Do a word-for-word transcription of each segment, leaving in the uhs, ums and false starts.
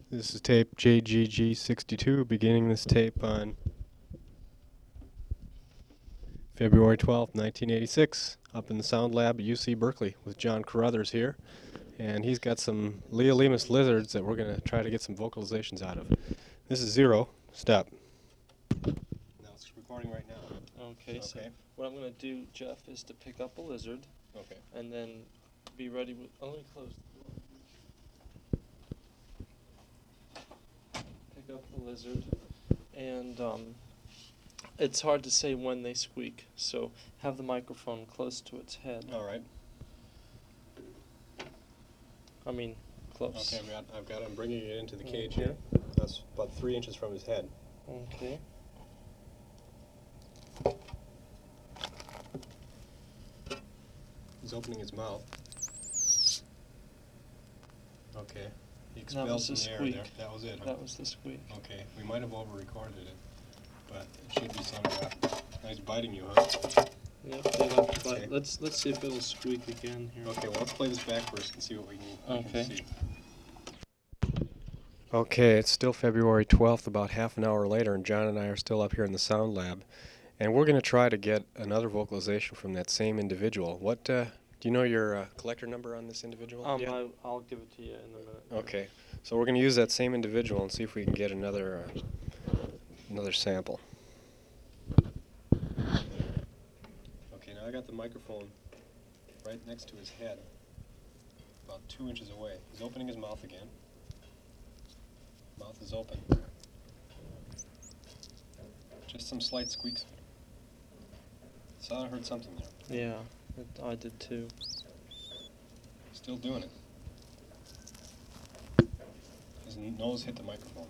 This is tape J G G sixty-two, beginning this tape on February twelfth, nineteen eighty-six, up in the Sound Lab at U C Berkeley with John Carruthers here. And he's got some Leolemus lizards that we're going to try to get some vocalizations out of. This is zero, step. Now it's recording right now. Okay, so what I'm going to do, Jeff, is to pick up a lizard. Okay. And then be ready with. Oh, let me close the door. Pick up the lizard. And um, it's hard to say when they squeak, so have the microphone close to its head. All right. I mean, close. Okay, I've got, I've got I'm bringing it into the cage Okay. here. That's about three inches from his head. Okay. He's opening his mouth. Okay. He That was expelled the some air squeak. there. That was it. Huh? That was the squeak. Okay. We might have over-recorded it, but it should be sonographed. Now he's biting you, huh? Yep, they like to bite. Okay. Let's let's see if it'll squeak again here. Okay, well let's play this back first and see what we can, we Okay. can see. Okay, it's still February twelfth, about half an hour later, and John and I are still up here in the Sound Lab. And we're going to try to get another vocalization from that same individual. What, uh, do you know your uh, collector number on this individual? Um, Yeah. I, I'll give it to you in a minute. Okay, so we're going to use that same individual and see if we can get another, uh, another sample. Okay, now I got the microphone right next to his head, about two inches away. He's opening his mouth again. Mouth is open. Just some slight squeaks. Thought I heard something there. Yeah, it, I did too. Still doing it. His nose hit the microphone.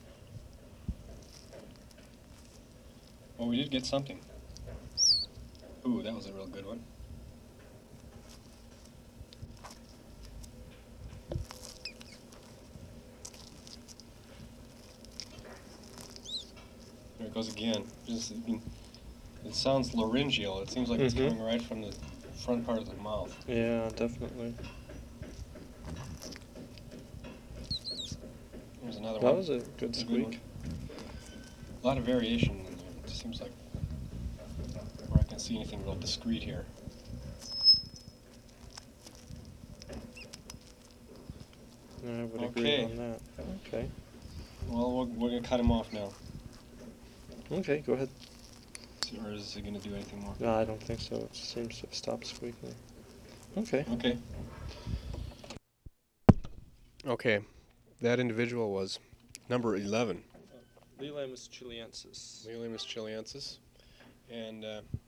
Well, we did get something. Ooh, that was a real good one. There it goes again. Just, it sounds laryngeal. It seems like it's Mhm. coming right from the front part of the mouth. Yeah, definitely. There's another That one. was a good That's a squeak. one. A lot of variation in there. It just seems like we're not going to see anything real discreet here. I would Okay. agree on that. Okay. Well, we're, we're going to cut him off now. Okay, go ahead. Or is he going to do anything more? No, I don't think so. It seems to have stopped squeaking. Okay. Okay. Okay. That individual was number eleven. Leolemus chilensis. Leolemus chilensis. And uh,